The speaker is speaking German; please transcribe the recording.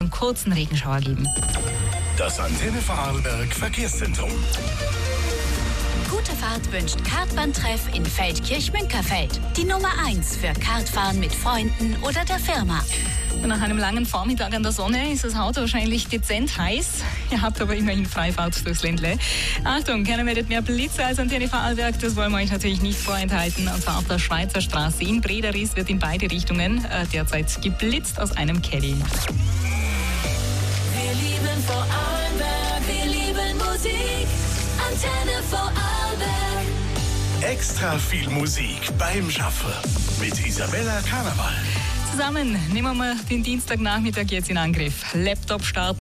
einen kurzen Regenschauer geben. Das Antenne Vorarlberg Verkehrszentrum. Gute Fahrt wünscht Kartbahntreff in Feldkirch-Münkerfeld. Die Nummer 1 für Kartfahren mit Freunden oder der Firma. Nach einem langen Vormittag an der Sonne ist das Auto wahrscheinlich dezent heiß. Ihr habt aber immerhin Freifahrt durchs Ländle. Achtung, keiner meldet mehr Blitze als Antenne Vorarlberg. Das wollen wir euch natürlich nicht vorenthalten. Und zwar auf der Schweizer Straße in Brederis wird in beide Richtungen derzeit geblitzt aus einem Caddy. Wir lieben Vorarlberg, wir lieben Musik. Antenne Vorarlberg. Extra viel Musik beim Schaffen mit Isabella Karneval. Zusammen nehmen wir den Dienstagnachmittag jetzt in Angriff. Laptop starten.